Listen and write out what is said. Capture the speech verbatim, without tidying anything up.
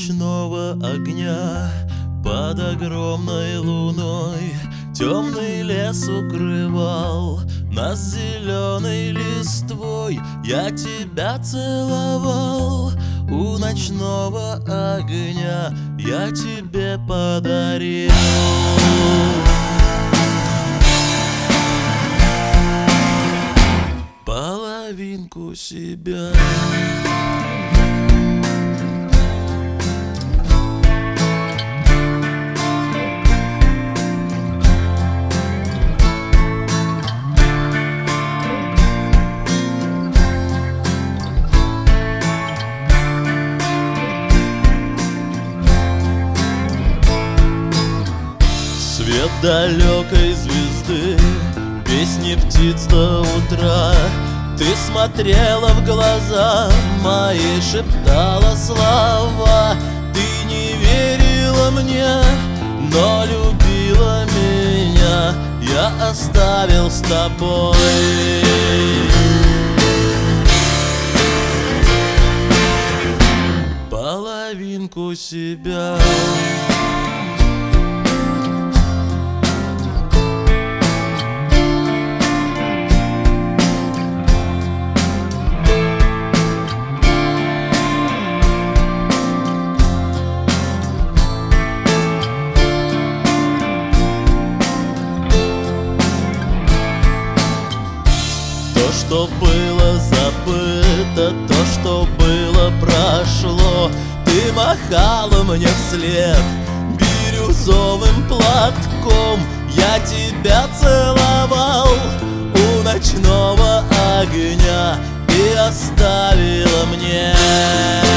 ночного огня под огромной луной темный лес укрывал нас зеленой листвой. Я тебя целовал у ночного огня, я тебе подарил половинку себя. Свет далекой звезды, песни птиц до утра. Ты смотрела в глаза мои, шептала слова. Ты не верила мне, но любила меня. Я оставил с тобой половинку себя. То, что было забыто, то, что было, прошло. Ты махала мне вслед бирюзовым платком. Я тебя целовал у ночного огня, и оставила мне